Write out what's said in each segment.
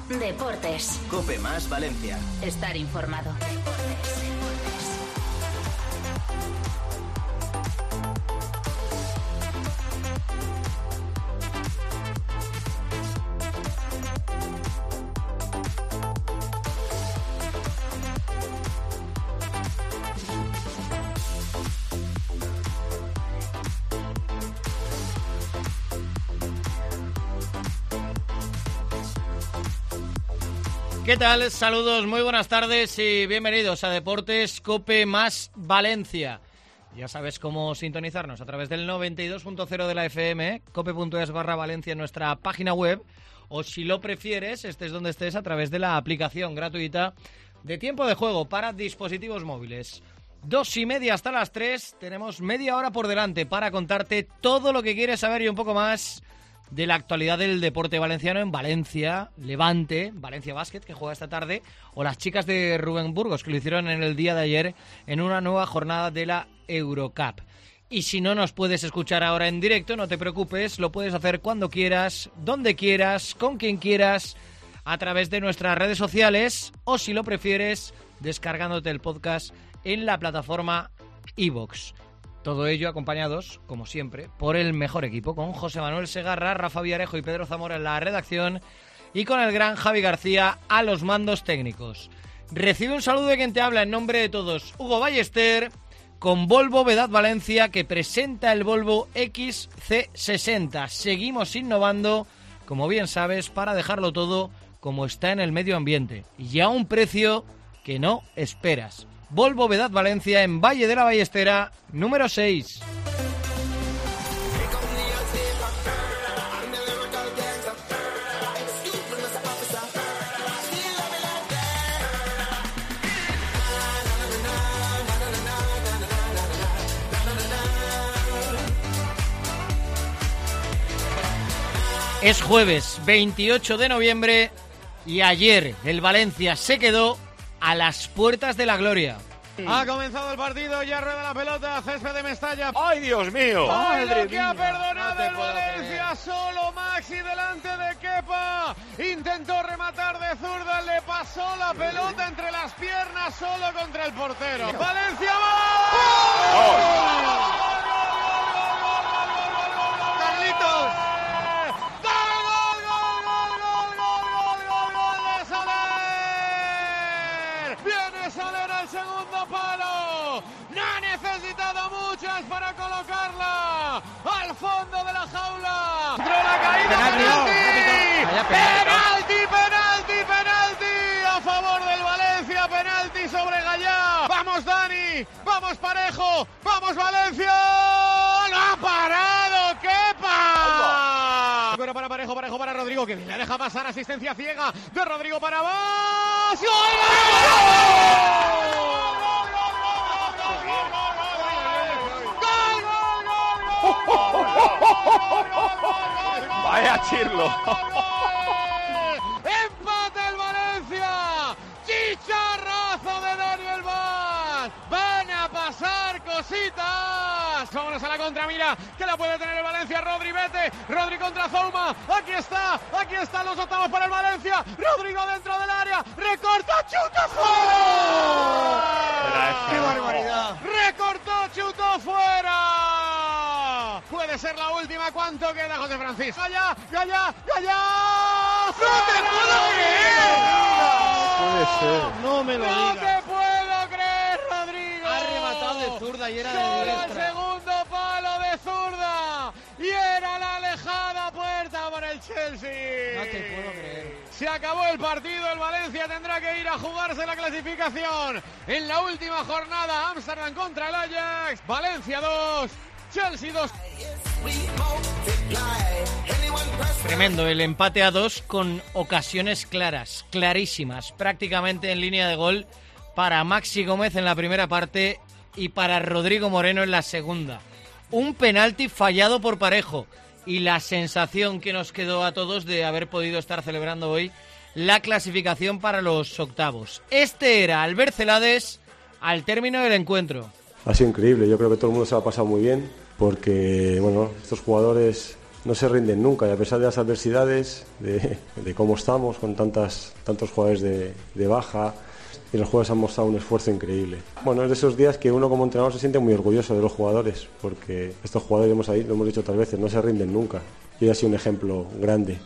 Deportes. COPE más Valencia. Estar informado. ¿Qué tal? Saludos, muy buenas tardes y bienvenidos a Deportes COPE más Valencia. Ya sabes cómo sintonizarnos a través del 92.0 de la FM, cope.es/Valencia en nuestra página web, o si lo prefieres, estés donde estés, a través de la aplicación gratuita de tiempo de juego para dispositivos móviles. 2:30 hasta las 3, tenemos media hora por delante para contarte todo lo que quieres saber y un poco más de la actualidad del deporte valenciano en Valencia, Levante, Valencia Basket, que juega esta tarde, o las chicas de Rubén Burgos, que lo hicieron en el día de ayer en una nueva jornada de la Eurocup. Y si no nos puedes escuchar ahora en directo, no te preocupes, lo puedes hacer cuando quieras, donde quieras, con quien quieras, a través de nuestras redes sociales, o si lo prefieres, descargándote el podcast en la plataforma iVoox. Todo ello acompañados, como siempre, por el mejor equipo, con José Manuel Segarra, Rafa Villarejo y Pedro Zamora en la redacción y con el gran Javi García a los mandos técnicos. Recibe un saludo de quien te habla en nombre de todos, Hugo Ballester, con Volvo Vedad Valencia, que presenta el Volvo XC60. Seguimos innovando, como bien sabes, para dejarlo todo como está en el medio ambiente y a un precio que no esperas. Volvo Vedad Valencia en Valle de la Ballestera, número 6. Es jueves 28 de noviembre y ayer el Valencia se quedó a las puertas de la gloria. Ha comenzado el partido, ya rueda la pelota, césped de Mestalla. ¡Ay, Dios mío! ¡Ay, ¡Madre lo que ha mía! perdonado No te el puedo Valencia! creer. Solo Maxi delante de Kepa. Intentó rematar de zurda, le pasó la pelota entre las piernas solo contra el portero. ¡Valencia va! ¡Carlitos! Soler al segundo palo, no ha necesitado muchas para colocarla al fondo de la jaula. Entró la caída, penalti a favor del Valencia, penalti sobre Gallá. Vamos Dani, vamos Parejo, vamos Valencia. ¡No ha parado Kepa! Pero para Parejo para Rodrigo, que le deja pasar, asistencia ciega de Rodrigo para Vas. ¡Vaya chirlo! ¡Empate el Valencia! ¡Chicharrazo de Daniel Vaz! ¡Van a pasar cositas! Vámonos a la contra, mira, que la puede tener el Valencia. Rodri, vete. Rodri contra Zouma. Aquí están los octavos para el Valencia. Rodrigo dentro del área. Recorta, chuta fuera. ¡Qué barbaridad! Recortó, chutó fuera. Puede ser la última. ¿Cuánto queda, José Francisco? ¡Gallá! ¡No te puedo creer! Puede ser. No me lo ¡No digas. te puedo creer, Rodrigo! Ha rematado de zurda y era de Solo el diestra. segundo palo de zurda. Y era la alejada puerta para el Chelsea. No te puedo creer. Se acabó el partido, el Valencia tendrá que ir a jugarse la clasificación en la última jornada. Ámsterdam contra el Ajax. Valencia 2, Chelsea 2. Tremendo, el empate a 2 con ocasiones claras, clarísimas, prácticamente en línea de gol para Maxi Gómez en la primera parte y para Rodrigo Moreno en la segunda. Un penalti fallado por Parejo y la sensación que nos quedó a todos de haber podido estar celebrando hoy la clasificación para los octavos. Este era Albert Celades al término del encuentro. Ha sido increíble, yo creo que todo el mundo se lo ha pasado muy bien porque, bueno, estos jugadores no se rinden nunca, y a pesar de las adversidades, de cómo estamos, con tantos jugadores de baja, y los jugadores han mostrado un esfuerzo increíble. Bueno, es de esos días que uno como entrenador se siente muy orgulloso de los jugadores, porque estos jugadores, lo hemos dicho otras veces, no se rinden nunca. Y ha sido un ejemplo grande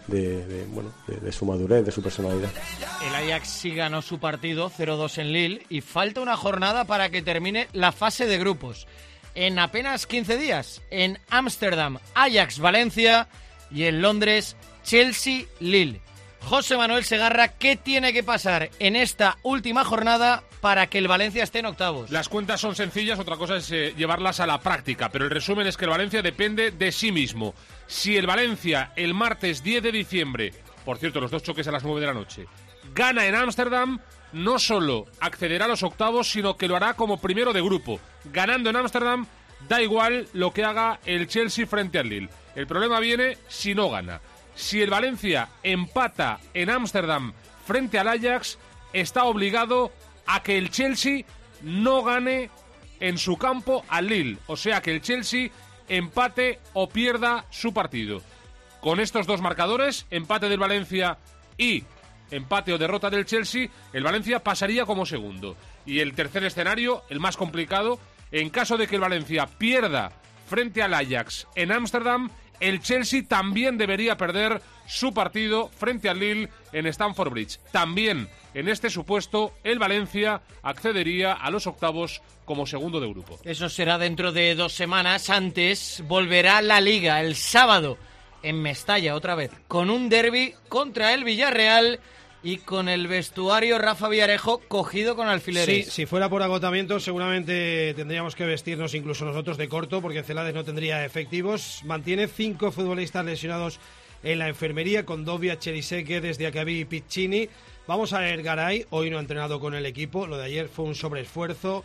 de su madurez, de su personalidad. El Ajax sí ganó su partido 0-2 en Lille y falta una jornada para que termine la fase de grupos. En apenas 15 días, en Ámsterdam, Ajax-Valencia y en Londres, Chelsea-Lille. José Manuel Segarra, ¿qué tiene que pasar en esta última jornada para que el Valencia esté en octavos? Las cuentas son sencillas, otra cosa es llevarlas a la práctica, pero el resumen es que el Valencia depende de sí mismo. Si el Valencia el martes 10 de diciembre, por cierto, los 2 choques a las 9 de la noche, gana en Ámsterdam, no solo accederá a los octavos, sino que lo hará como primero de grupo. Ganando en Ámsterdam, da igual lo que haga el Chelsea frente al Lille. El problema viene si no gana. Si el Valencia empata en Ámsterdam frente al Ajax, está obligado a que el Chelsea no gane en su campo al Lille. O sea, que el Chelsea empate o pierda su partido. Con estos 2 marcadores, empate del Valencia y empate o derrota del Chelsea, el Valencia pasaría como segundo. Y el tercer escenario, el más complicado, en caso de que el Valencia pierda frente al Ajax en Ámsterdam, el Chelsea también debería perder su partido frente al Lille en Stamford Bridge. También, en este supuesto, el Valencia accedería a los octavos como segundo de grupo. Eso será dentro de 2 semanas. Antes volverá la Liga el sábado en Mestalla otra vez, con un derbi contra el Villarreal y con el vestuario Rafa Villarejo cogido con alfileres. Sí, si fuera por agotamiento seguramente tendríamos que vestirnos incluso nosotros de corto, porque Celades no tendría efectivos. Mantiene 5 futbolistas lesionados en la enfermería, con Dobia, Cheriseque, Desdiakabi y Piccini. Vamos a ver, Garay hoy no ha entrenado con el equipo, lo de ayer fue un sobreesfuerzo,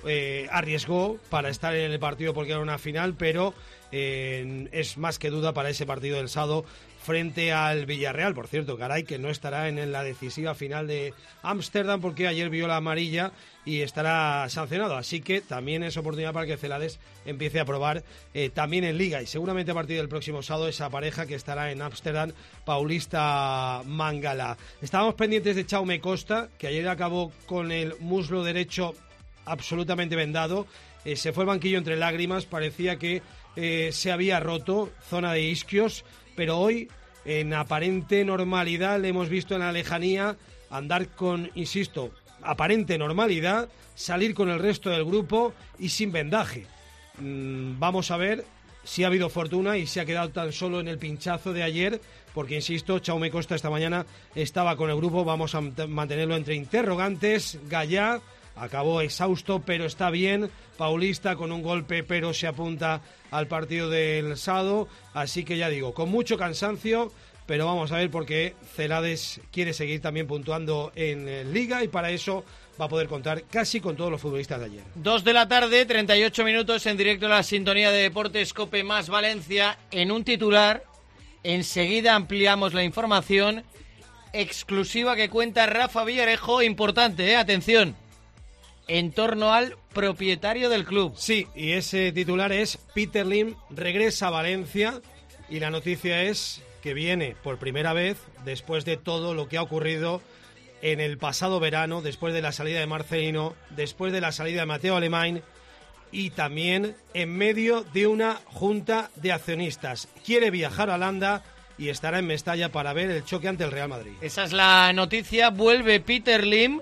arriesgó para estar en el partido porque era una final, pero es más que duda para ese partido del sábado frente al Villarreal. Por cierto, Garay, que no estará en la decisiva final de Ámsterdam porque ayer vio la amarilla y estará sancionado, así que también es oportunidad para que Celades empiece a probar también en Liga, y seguramente a partir del próximo sábado esa pareja que estará en Ámsterdam, Paulista Mangala. Estábamos pendientes de Jaume Costa, que ayer acabó con el muslo derecho absolutamente vendado, se fue al banquillo entre lágrimas, parecía que se había roto, zona de isquios, pero hoy en aparente normalidad le hemos visto en la lejanía andar con, insisto, aparente normalidad, salir con el resto del grupo y sin vendaje. Vamos a ver si ha habido fortuna y se ha quedado tan solo en el pinchazo de ayer, porque insisto, Jaume Costa esta mañana estaba con el grupo. Vamos a mantenerlo entre interrogantes. Gallá acabó exhausto, pero está bien. Paulista con un golpe, pero se apunta al partido del sábado. Así que ya digo, con mucho cansancio, pero vamos a ver, porque Celades quiere seguir también puntuando en Liga y para eso va a poder contar casi con todos los futbolistas de ayer. 2 de la tarde, 38 minutos en directo a la sintonía de Deportes COPE más Valencia. En un titular, enseguida ampliamos la información exclusiva que cuenta Rafa Villarejo, importante, atención, en torno al propietario del club. Sí, y ese titular es: Peter Lim regresa a Valencia, y la noticia es que viene por primera vez después de todo lo que ha ocurrido en el pasado verano, después de la salida de Marcelino, después de la salida de Mateo Alemany y también en medio de una junta de accionistas. Quiere viajar a Holanda y estará en Mestalla para ver el choque ante el Real Madrid. Esa es la noticia. Vuelve Peter Lim,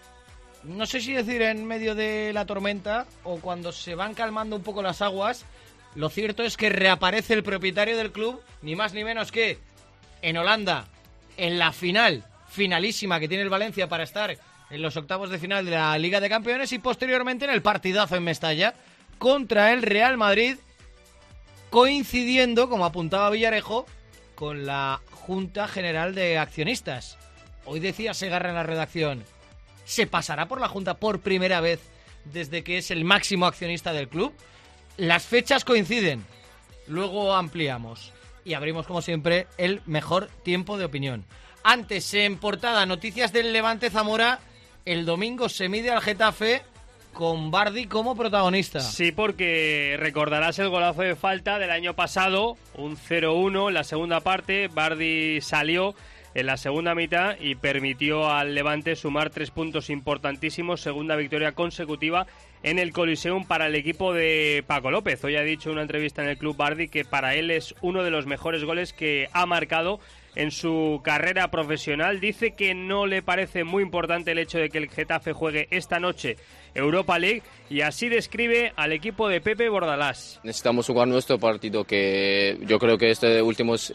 no sé si decir en medio de la tormenta o cuando se van calmando un poco las aguas. Lo cierto es que reaparece el propietario del club, ni más ni menos que en Holanda, en la finalísima que tiene el Valencia para estar en los octavos de final de la Liga de Campeones, y posteriormente en el partidazo en Mestalla contra el Real Madrid, coincidiendo, como apuntaba Villarejo, con la Junta General de Accionistas. Hoy decía Segarra en la redacción, ¿se pasará por la Junta por primera vez desde que es el máximo accionista del club? Las fechas coinciden, luego ampliamos y abrimos como siempre el mejor tiempo de opinión. Antes, en portada, noticias del Levante Zamora. El domingo se mide al Getafe con Bardi como protagonista. Sí, porque recordarás el golazo de falta del año pasado, un 0-1 en la segunda parte. Bardi salió en la segunda mitad y permitió al Levante sumar 3 puntos importantísimos, segunda victoria consecutiva en el Coliseum para el equipo de Paco López. Hoy ha dicho en una entrevista en el Club Bardi que para él es uno de los mejores goles que ha marcado en su carrera profesional. Dice que no le parece muy importante el hecho de que el Getafe juegue esta noche Europa League, y así describe al equipo de Pepe Bordalás. Necesitamos jugar nuestro partido, que yo creo que últimos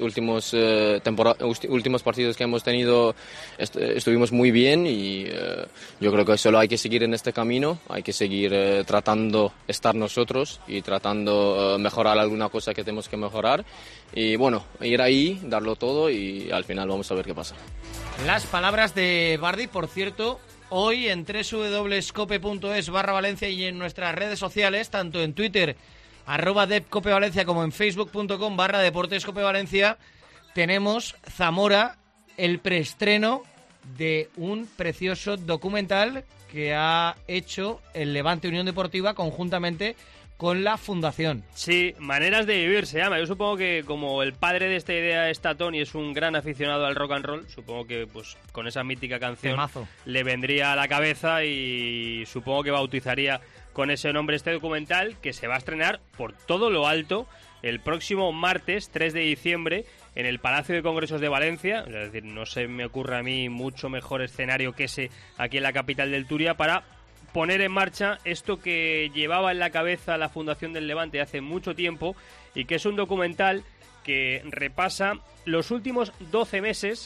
partidos que hemos tenido estuvimos muy bien, y yo creo que solo hay que seguir en este camino, hay que seguir tratando estar nosotros y tratando mejorar alguna cosa que tenemos que mejorar, y bueno, ir ahí, darlo todo, y al final vamos a ver qué pasa. Las palabras de Bardi, por cierto, hoy en www.cope.es/Valencia y en nuestras redes sociales, tanto en Twitter @depcopevalencia como en facebook.com/deportescopevalencia, tenemos Zamora, el preestreno de un precioso documental que ha hecho el Levante Unión Deportiva conjuntamente con la Fundación. Sí, Maneras de Vivir se llama. Yo supongo que como el padre de esta idea está Tony, es un gran aficionado al rock and roll, supongo que pues con esa mítica canción le vendría a la cabeza, y supongo que bautizaría con ese nombre este documental, que se va a estrenar por todo lo alto el próximo martes 3 de diciembre en el Palacio de Congresos de Valencia. Es decir, no se me ocurre a mí mucho mejor escenario que ese aquí en la capital del Turia para poner en marcha esto que llevaba en la cabeza la Fundación del Levante hace mucho tiempo, y que es un documental que repasa los últimos 12 meses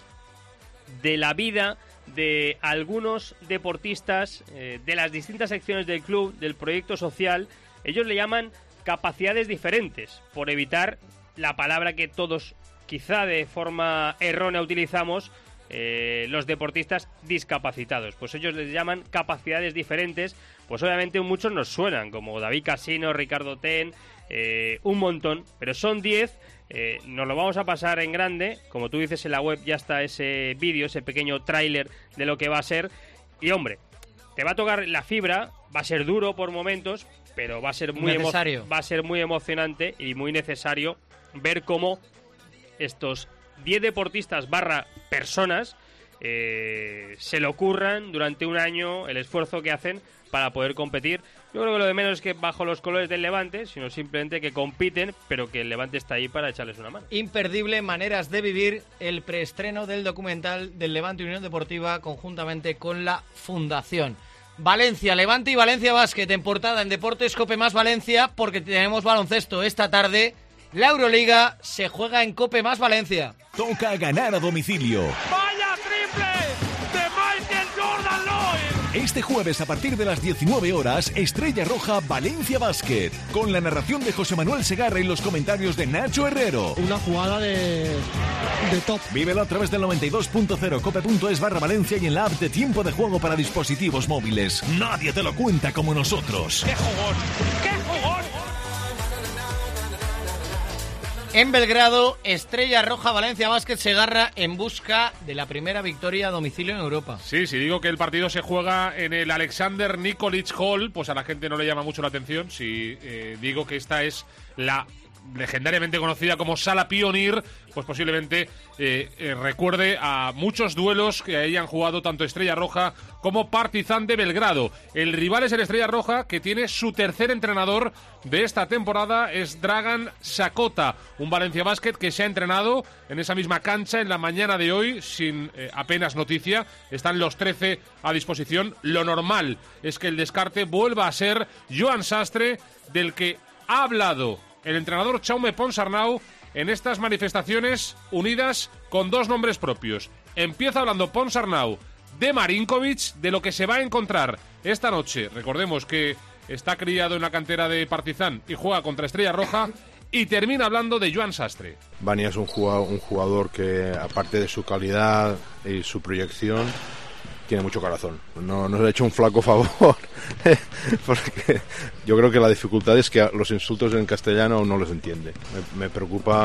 de la vida de algunos deportistas de las distintas secciones del club, del proyecto social. Ellos le llaman capacidades diferentes, por evitar la palabra que todos quizá de forma errónea utilizamos, los deportistas discapacitados. Pues ellos les llaman capacidades diferentes. Pues obviamente muchos nos suenan, como David Casino, Ricardo Ten, un montón, pero son 10. Nos lo vamos a pasar en grande. Como tú dices, en la web ya está ese vídeo, ese pequeño tráiler de lo que va a ser. Y hombre, te va a tocar la fibra, va a ser duro por momentos, pero va a ser muy emocionante y muy necesario ver cómo estos 10 deportistas / personas se le ocurran durante un año el esfuerzo que hacen para poder competir. Yo creo que lo de menos es que bajo los colores del Levante, sino simplemente que compiten, pero que el Levante está ahí para echarles una mano. Imperdible, Maneras de Vivir, el preestreno del documental del Levante Unión Deportiva conjuntamente con la Fundación. Valencia, Levante y Valencia Basket en portada en Deportes Cope Más Valencia, porque tenemos baloncesto esta tarde. La Euroliga se juega en Cope Más Valencia. Toca ganar a domicilio. ¡Vaya triple de Michael Jordan Lloyd! Este jueves a partir de las 19 horas, Estrella Roja Valencia Basket, con la narración de José Manuel Segarra y los comentarios de Nacho Herrero. Una jugada de top. Vívelo a través del 92.0 cope.es/Valencia y en la app de Tiempo de Juego para dispositivos móviles. Nadie te lo cuenta como nosotros. ¡Qué jugón! ¡Qué jugón! En Belgrado, Estrella Roja Valencia Basket Segarra en busca de la primera victoria a domicilio en Europa. Sí, si digo que el partido se juega en el Alexander Nikolic Hall, pues a la gente no le llama mucho la atención. Si digo que esta es la legendariamente conocida como Sala Pioneer, pues posiblemente recuerde a muchos duelos que hayan jugado tanto Estrella Roja como Partizan de Belgrado. El rival es el Estrella Roja, que tiene su tercer entrenador de esta temporada, es Dragan Sakota, un Valencia Basket que se ha entrenado en esa misma cancha en la mañana de hoy sin apenas noticia. Están los 13 a disposición. Lo normal es que el descarte vuelva a ser Joan Sastre, del que ha hablado el entrenador Jaume Ponsarnau en estas manifestaciones unidas con dos nombres propios. Empieza hablando Ponsarnau de Marinkovic, de lo que se va a encontrar esta noche. Recordemos que está criado en la cantera de Partizan y juega contra Estrella Roja, y termina hablando de Joan Sastre. Bani es un jugador que, aparte de su calidad y su proyección, tiene mucho corazón. No nos ha hecho un flaco favor, porque yo creo que la dificultad es que los insultos en castellano no los entiende. Me preocupa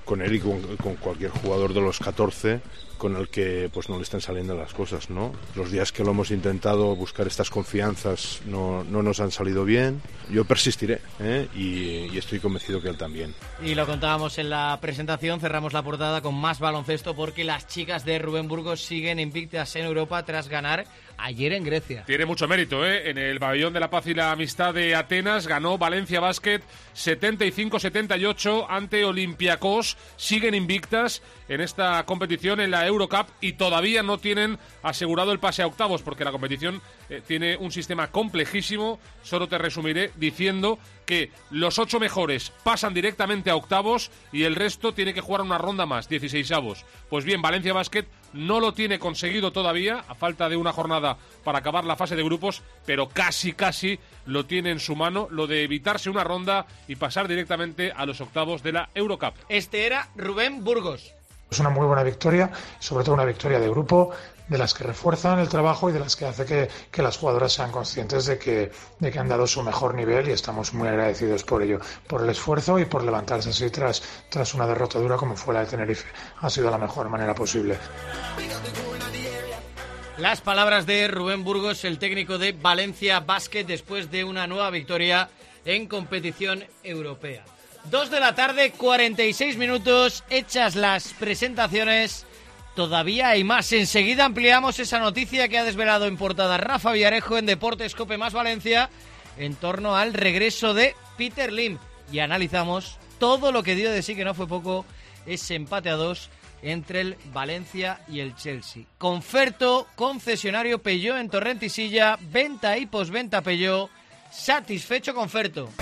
con él y con cualquier jugador de los 14 con el que pues no le están saliendo las cosas, ¿no? Los días que lo hemos intentado buscar estas confianzas no nos han salido bien. Yo persistiré, y estoy convencido que él también. Y lo contábamos en la presentación, cerramos la portada con más baloncesto porque las chicas de Rubén Burgos siguen invictas en Europa tras ganar ayer en Grecia. Tiene mucho mérito, En el Pabellón de la Paz y la Amistad de Atenas ganó Valencia Basket 75-78 ante Olympiacos. Siguen invictas en esta competición en la Eurocup y todavía no tienen asegurado el pase a octavos porque la competición tiene un sistema complejísimo. Solo te resumiré diciendo que los 8 mejores pasan directamente a octavos y el resto tiene que jugar una ronda más, 16avos. Pues bien, Valencia Basket no lo tiene conseguido todavía, a falta de una jornada para acabar la fase de grupos, pero casi lo tiene en su mano, lo de evitarse una ronda y pasar directamente a los octavos de la Eurocup. Este era Rubén Burgos. Es una muy buena victoria, sobre todo una victoria de grupo, de las que refuerzan el trabajo y de las que hace que las jugadoras sean conscientes de que han dado su mejor nivel, y estamos muy agradecidos por ello, por el esfuerzo y por levantarse así tras una derrota dura como fue la de Tenerife. Ha sido la mejor manera posible. Las palabras de Rubén Burgos, el técnico de Valencia Basket, después de una nueva victoria en competición europea. 2 de la tarde, 46 minutos, hechas las presentaciones. Todavía hay más. Enseguida ampliamos esa noticia que ha desvelado en portada Rafa Villarejo en Deportes COPE más Valencia en torno al regreso de Peter Lim. Y analizamos todo lo que dio de sí, que no fue poco, ese empate a 2 entre el Valencia y el Chelsea. Conferto, concesionario Peugeot en Torrentisilla, venta y posventa Peugeot. Satisfecho Conferto.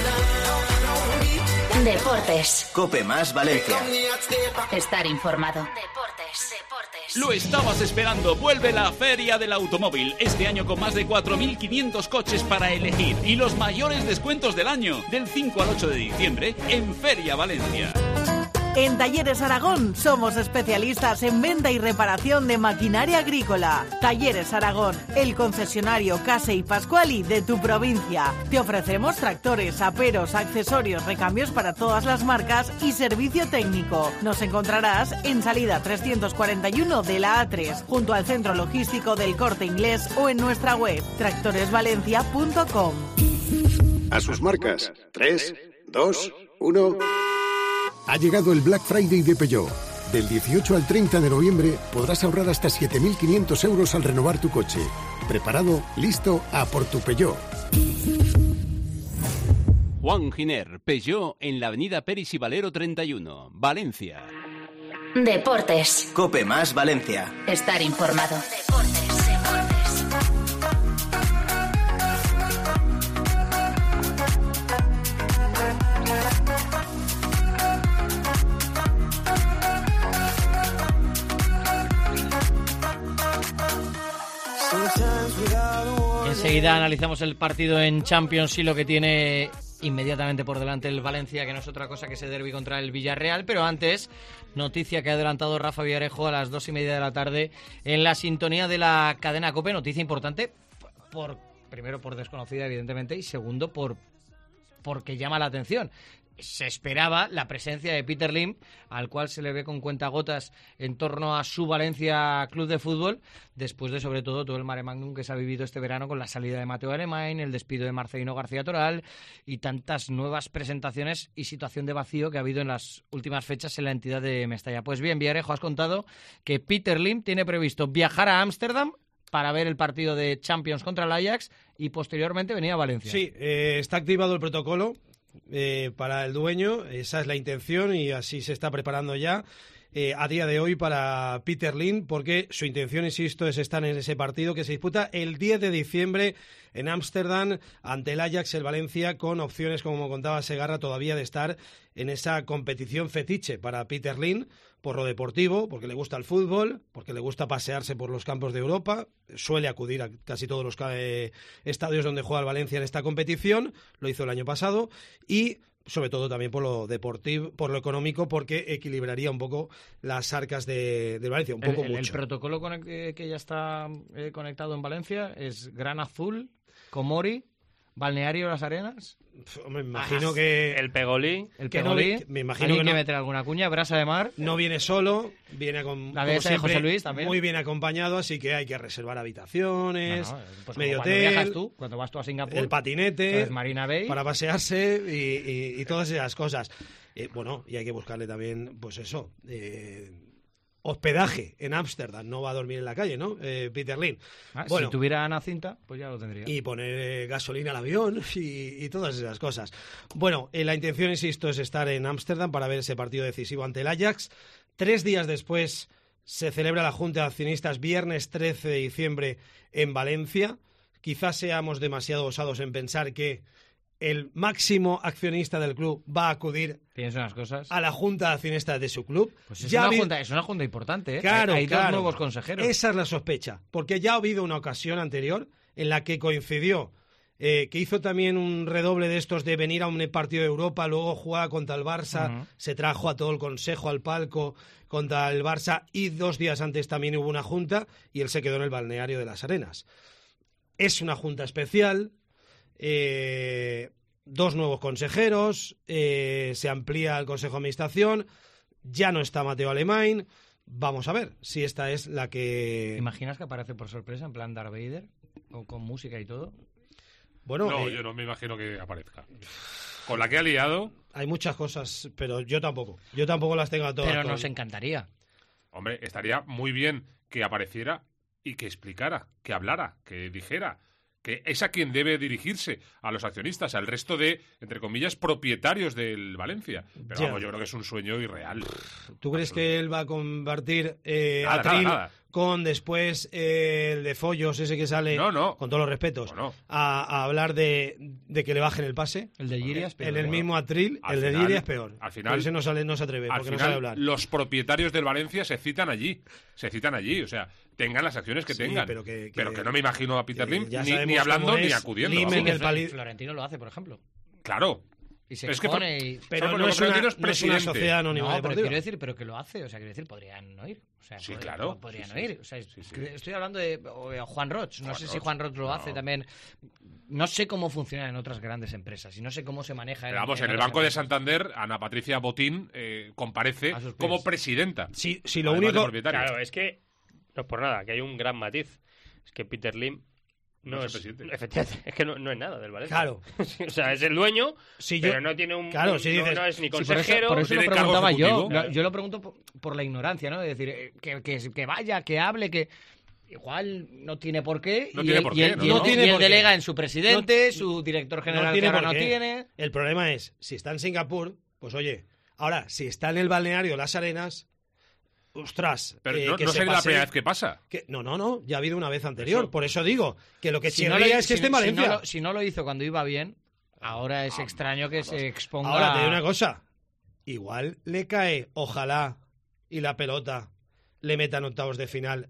Deportes. COPE más Valencia. Estar informado. Deportes. Lo estabas esperando. Vuelve la Feria del Automóvil. Este año con más de 4.500 coches para elegir. Y los mayores descuentos del año. Del 5 al 8 de diciembre en Feria Valencia. En Talleres Aragón somos especialistas en venta y reparación de maquinaria agrícola. Talleres Aragón, el concesionario Case y Pascuali de tu provincia. Te ofrecemos tractores, aperos, accesorios, recambios para todas las marcas y servicio técnico. Nos encontrarás en salida 341 de la A3, junto al centro logístico del Corte Inglés o en nuestra web tractoresvalencia.com. A sus marcas. 3, 2, 1... Ha llegado el Black Friday de Peugeot. Del 18 al 30 de noviembre podrás ahorrar hasta 7.500 euros al renovar tu coche. ¿Preparado? ¿Listo? ¡A por tu Peugeot! Juan Giner, Peugeot, en la avenida Peris y Valero 31, Valencia. Deportes. COPE más Valencia. Estar informado. Enseguida analizamos el partido en Champions y lo que tiene inmediatamente por delante el Valencia, que no es otra cosa que ese derbi contra el Villarreal. Pero antes, noticia que ha adelantado Rafa Villarejo a las 2:30 de la tarde en la sintonía de la cadena COPE. Noticia importante, primero por desconocida, evidentemente, y segundo porque llama la atención. Se esperaba la presencia de Peter Lim, al cual se le ve con cuentagotas en torno a su Valencia Club de Fútbol, después de, sobre todo el mare magnum que se ha vivido este verano con la salida de Mateo Alemán, el despido de Marcelino García Toral y tantas nuevas presentaciones y situación de vacío que ha habido en las últimas fechas en la entidad de Mestalla. Pues bien, Villarejo, has contado que Peter Lim tiene previsto viajar a Ámsterdam para ver el partido de Champions contra el Ajax y posteriormente venir a Valencia. Sí, está activado el protocolo para el dueño, esa es la intención y así se está preparando ya a día de hoy para Peter Lim, porque su intención, insisto, es estar en ese partido que se disputa el 10 de diciembre en Ámsterdam ante el Ajax, el Valencia, con opciones, como contaba Segarra, todavía de estar en esa competición fetiche para Peter Lim, por lo deportivo, porque le gusta el fútbol, porque le gusta pasearse por los campos de Europa, suele acudir a casi todos los estadios donde juega el Valencia en esta competición, lo hizo el año pasado, y sobre todo también por lo deportivo, por lo económico, porque equilibraría un poco las arcas de Valencia, un poco mucho. El protocolo que ya está conectado en Valencia es Gran Azul, Comori, ¿Balneario Las Arenas? Me imagino que... El Pegolí. El Pegolí. Me imagino que no meter alguna cuña, Brasa de Mar. No viene solo, viene con la de José Luis también. Muy bien acompañado, así que hay que reservar habitaciones, pues medio cuando hotel, viajas tú, cuando vas tú a Singapur, el patinete, Marina Bay, para pasearse y todas esas cosas. Bueno, y hay que buscarle también, pues eso, hospedaje en Ámsterdam, no va a dormir en la calle, ¿no? Peter Lim. Bueno, si tuviera Ana Cinta, pues ya lo tendría. Y poner gasolina al avión y todas esas cosas. Bueno, la intención, insisto, es estar en Ámsterdam para ver ese partido decisivo ante el Ajax. 3 días después se celebra la Junta de Accionistas, viernes 13 de diciembre en Valencia. Quizás seamos demasiado osados en pensar que el máximo accionista del club va a acudir unas cosas a la junta de accionistas de su club. Pues es una junta importante, ¿eh? Claro, hay dos nuevos consejeros. Esa es la sospecha, porque ya ha habido una ocasión anterior en la que coincidió, que hizo también un redoble de estos de venir a un partido de Europa, luego jugaba contra el Barça, se trajo a todo el consejo al palco contra el Barça y 2 días antes también hubo una junta y él se quedó en el balneario de Las Arenas. Es una junta especial. 2 nuevos consejeros, se amplía el Consejo de Administración, ya no está Mateo Alemany. Vamos a ver si esta es la que... ¿Te imaginas que aparece por sorpresa en plan Darth Vader, con música y todo? Bueno, no, yo no me imagino que aparezca. Con la que ha liado... Hay muchas cosas, pero yo tampoco las tengo a todas. Pero nos encantaría. Hombre, estaría muy bien que apareciera y que explicara, que hablara, que dijera... que es a quien debe dirigirse, a los accionistas, al resto de, entre comillas, propietarios del Valencia. Pero vamos, yo creo que es un sueño irreal. ¿Tú crees que él va a convertir a Tril nada. Con después el de Follos, ese que sale, con todos los respetos, a hablar de que le bajen el pase? El de Giria es peor. En el mismo Atril, el de Giria es peor. Al final, ese no se atreve, porque no sabe hablar. Los propietarios del Valencia se citan allí, o sea, tengan las acciones que tengan. Pero que no me imagino a Peter Lim ni hablando ni acudiendo. Florentino lo hace, por ejemplo. Claro. Y se expone pero no es una sociedad anónima pero quiero decir, pero que lo hace, o sea, quiero decir, podrían no ir. O sea, sí, claro. Podrían no ir. O sea, estoy hablando de Juan Roch. No sé si Juan Roch lo hace también. No sé cómo funciona en otras grandes empresas y no sé cómo se maneja. Pero en el Banco de Santander, Ana Patricia Botín comparece como presidenta. Si lo único... Claro, es que, no es por nada, que hay un gran matiz. Es que Peter Lim no es presidente. Efectivamente, es que no es nada del Valencia. Claro. O sea, es el dueño, pero no tiene un... Claro, no es ni consejero... por eso lo preguntaba yo. Yo lo pregunto por la ignorancia, ¿no? Es decir, que vaya, que hable, que... Igual no tiene por qué. Y él delega en su presidente, su director general que ahora no tiene. El problema es, si está en Singapur, pues oye, ahora, si está en el balneario Las Arenas... Ostras, pero no sería la primera vez que pasa. No, ya ha habido una vez anterior. Por eso digo que lo que chirría es que esté en Valencia. Si no lo hizo cuando iba bien, ahora es extraño que se exponga. Ahora te digo una cosa, igual le cae, ojalá, y la pelota le metan octavos de final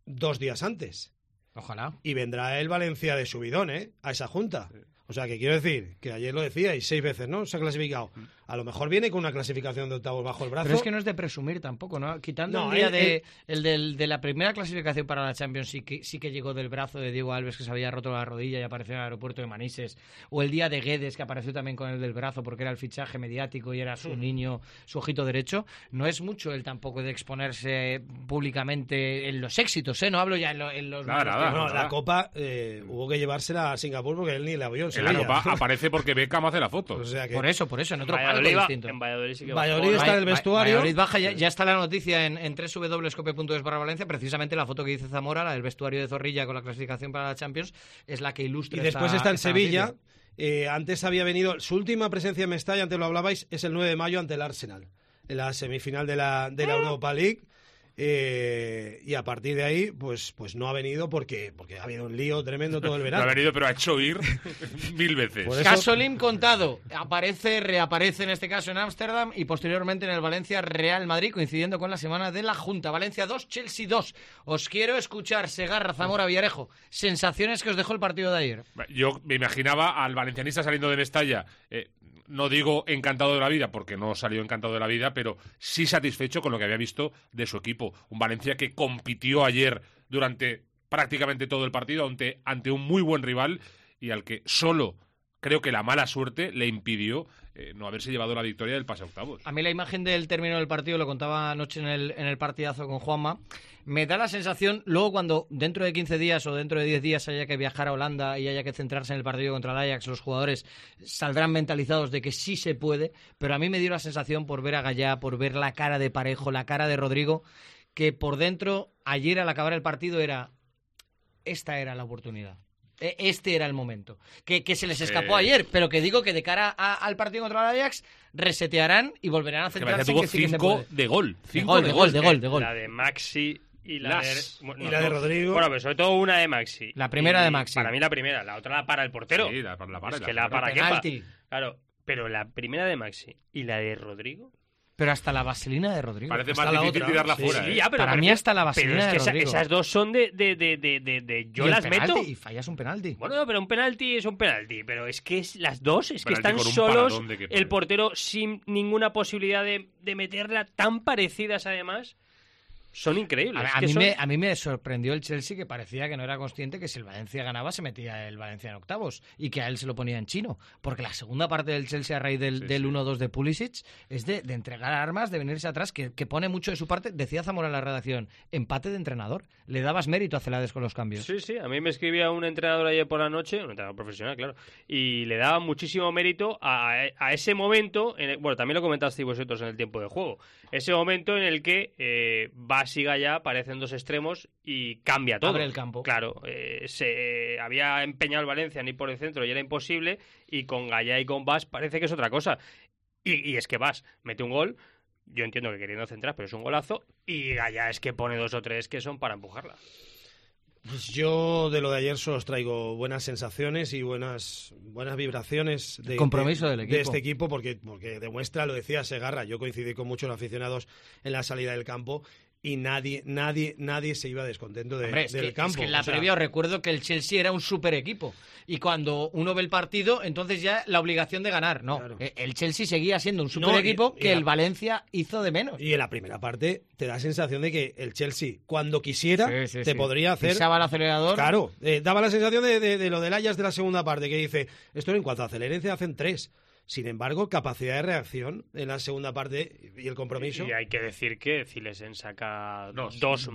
2 días antes. Ojalá. Y vendrá el Valencia de subidón, a esa junta. O sea, que quiero decir, que ayer lo decíais 6 veces, ¿no? Se ha clasificado. A lo mejor viene con una clasificación de octavos bajo el brazo. Pero es que no es de presumir tampoco, ¿no? Quitando el día de la primera clasificación para la Champions, sí que llegó del brazo de Diego Alves, que se había roto la rodilla y apareció en el aeropuerto de Manises. O el día de Guedes, que apareció también con el del brazo porque era el fichaje mediático y era su niño, su ojito derecho. No es mucho él tampoco de exponerse públicamente en los éxitos, ¿eh? No hablo ya en los... Nada. La Copa hubo que llevársela a Singapur porque él ni el avión. En la Copa aparece porque Beckham hace la foto. O sea que... Por eso, en otro En Valladolid sí que Valladolid está en el vestuario. Valladolid baja, ya está la noticia en www.scope.es/Valencia. Precisamente la foto que dice Zamora, la del vestuario de Zorrilla con la clasificación para la Champions, es la que ilustra. Y después está en Sevilla. Antes había venido su última presencia en Mestalla, antes lo hablabais, es el 9 de mayo ante el Arsenal, en la semifinal de la Europa League. Y a partir de ahí, pues no ha venido porque ha habido un lío tremendo todo el verano. No ha venido, pero ha hecho ir 1000 veces. Caso Lim contado. Reaparece en este caso en Ámsterdam y posteriormente en el Valencia Real Madrid, coincidiendo con la semana de la Junta. Valencia 2, Chelsea 2. Os quiero escuchar, Segarra, Zamora, Villarejo. Sensaciones que os dejó el partido de ayer. Yo me imaginaba al valencianista saliendo de Mestalla. No digo encantado de la vida, porque no salió encantado de la vida, pero sí satisfecho con lo que había visto de su equipo. Un Valencia que compitió ayer durante prácticamente todo el partido ante un muy buen rival y al que solo creo que la mala suerte le impidió no haberse llevado la victoria del pase a octavos. A mí la imagen del término del partido, lo contaba anoche en el partidazo con Juanma, me da la sensación, luego cuando dentro de 15 días o dentro de 10 días haya que viajar a Holanda y haya que centrarse en el partido contra el Ajax, los jugadores saldrán mentalizados de que sí se puede, pero a mí me dio la sensación por ver a Gallá, por ver la cara de Parejo, la cara de Rodrigo, que por dentro, ayer al acabar el partido esta era la oportunidad. Este era el momento. Que se les escapó ayer, pero que digo que de cara al partido contra el Ajax resetearán y volverán a centrarse en que sí que se puede. De gol. De gol. La de Maxi y la de Rodrigo. Bueno, pero sobre todo una de Maxi. La primera de Maxi. Para mí la primera. La otra la para el portero. Sí, la para. Es que la para penalti. Claro, pero la primera de Maxi y la de Rodrigo... Pero hasta la vaselina de Rodrigo. Parece más difícil tirarla fuera. Sí, ya, para mí hasta la vaselina de Rodrigo. Esas dos son de yo las meto. Y fallas un penalti. Bueno, pero un penalti es un penalti. Pero es que las dos es que están solos. El portero sin ninguna posibilidad de meterla, tan parecidas además. Son increíbles. A mí me sorprendió el Chelsea, que parecía que no era consciente que si el Valencia ganaba se metía el Valencia en octavos y que a él se lo ponía en chino. Porque la segunda parte del Chelsea a raíz del 1-2 de Pulisic es de entregar armas, de venirse atrás, que pone mucho de su parte. Decía Zamora en la redacción, empate de entrenador. Le dabas mérito a Celades con los cambios. Sí. A mí me escribía un entrenador ayer por la noche, un entrenador profesional, claro, y le daba muchísimo mérito a ese momento. Bueno, también lo comentasteis vosotros en el tiempo de juego. Ese momento en el que Bas y Gallá parecen dos extremos y cambia todo. Abre el campo. Claro, se había empeñado el Valencia ni por el centro y era imposible, y con Gallá y con Bas parece que es otra cosa. Y es que Bas mete un gol, yo entiendo que queriendo centrar, pero es un golazo, y Gallá es que pone 2 o 3 que son para empujarla. Pues yo de lo de ayer solo os traigo buenas sensaciones y buenas vibraciones del equipo. De este equipo, porque demuestra, lo decía Segarra, yo coincidí con muchos aficionados en la salida del campo y nadie se iba descontento del campo. Es que en la previa os recuerdo que el Chelsea era un super equipo y cuando uno ve el partido, entonces ya la obligación de ganar. No, claro. El Chelsea seguía siendo un super equipo que el Valencia hizo de menos. Y en la primera parte te da sensación de que el Chelsea, cuando quisiera, te podría hacer... Pisaba el acelerador. Claro, daba la sensación de lo del Ajax de la segunda parte, que dice, esto en cuanto a acelerancia hacen 3. Sin embargo, capacidad de reacción en la segunda parte y el compromiso. Y hay que decir que Zilesen saca dos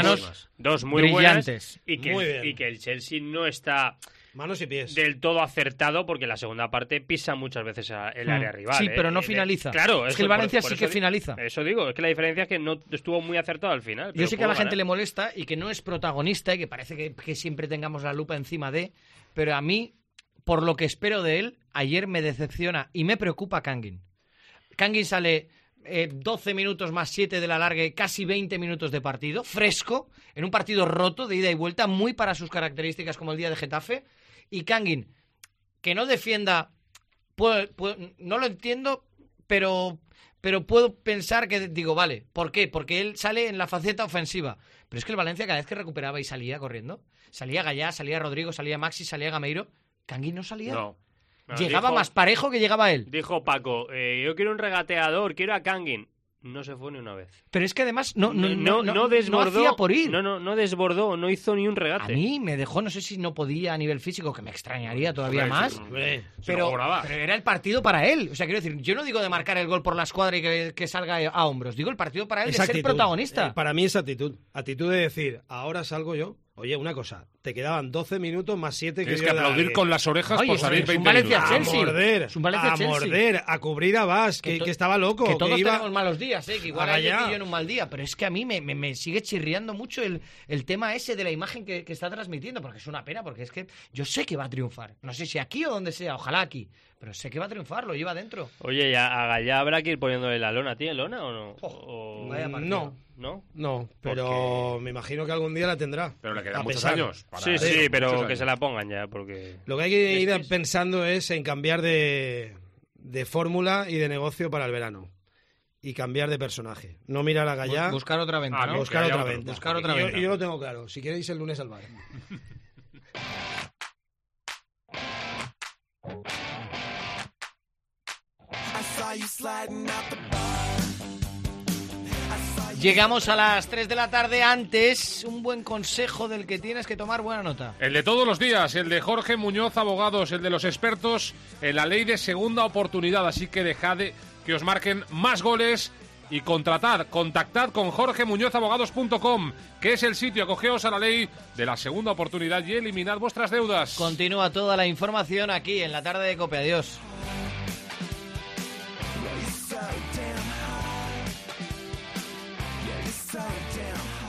muy brillantes. Buenas y que el Chelsea no está manos y pies del todo acertado, porque la segunda parte pisa muchas veces el área rival. Sí, pero no finaliza. Claro, es que el Valencia sí que finaliza. Eso digo, es que la diferencia es que no estuvo muy acertado al final. Yo sé que a la gente le molesta y que no es protagonista y que parece que siempre tengamos la lupa encima pero a mí, por lo que espero de él, ayer me decepciona y me preocupa Kangin. Kangin sale 12 minutos más 7 de la largue, casi 20 minutos de partido, fresco, en un partido roto, de ida y vuelta, muy para sus características como el día de Getafe. Y Kangin, que no defienda, no lo entiendo, pero puedo pensar que, digo, vale, ¿por qué? Porque él sale en la faceta ofensiva. Pero es que el Valencia cada vez que recuperaba y salía corriendo, salía Gallá, salía Rodrigo, salía Maxi, salía Gameiro, Kangin no salía. No, llegaba más parejo que llegaba él. Dijo Paco, yo quiero un regateador, quiero a Kangin. No se fue ni una vez. Pero es que además no desbordó, hacía por ir. No desbordó, no hizo ni un regate. A mí me dejó, no sé si no podía a nivel físico, que me extrañaría todavía más. Pero era el partido para él. O sea, quiero decir, yo no digo de marcar el gol por la escuadra y que salga a hombros. Digo el partido para él de ser protagonista. Para mí es actitud. Actitud de decir, ahora salgo yo. Oye, una cosa, te quedaban 12 minutos más 7 que tienes que aplaudir con las orejas por salir 20 minutos. A morder, a cubrir a Bas, que estaba loco. Que todos tenemos malos días, que igual ayer yo en un mal día, pero es que a mí me sigue chirriando mucho el tema ese de la imagen que está transmitiendo, porque es una pena, porque es que yo sé que va a triunfar. No sé si aquí o donde sea, ojalá aquí, pero sé que va a triunfar, lo lleva dentro. Oye, ya a Gallá habrá que ir poniéndole la lona. ¿Tiene lona o no? No, pero me imagino que algún día la tendrá. Pero le quedan muchos años. Sí, pero que se la pongan ya, porque... Lo que hay que ir pensando es en cambiar de fórmula y de negocio para el verano. Y cambiar de personaje. No mirar a Gallá. Buscar otra venta, ¿no? Buscar otra venta. Y yo lo tengo claro. Si queréis el lunes al bar. Llegamos a las 3 de la tarde. Antes, un buen consejo del que tienes que tomar buena nota. El de todos los días, el de Jorge Muñoz Abogados, el de los expertos en la ley de segunda oportunidad. Así que dejad que os marquen más goles y contactad con jorgemuñozabogados.com, que es el sitio. Acogeos a la ley de la segunda oportunidad y eliminad vuestras deudas. Continúa toda la información aquí en la tarde de COPE. Adiós. So damn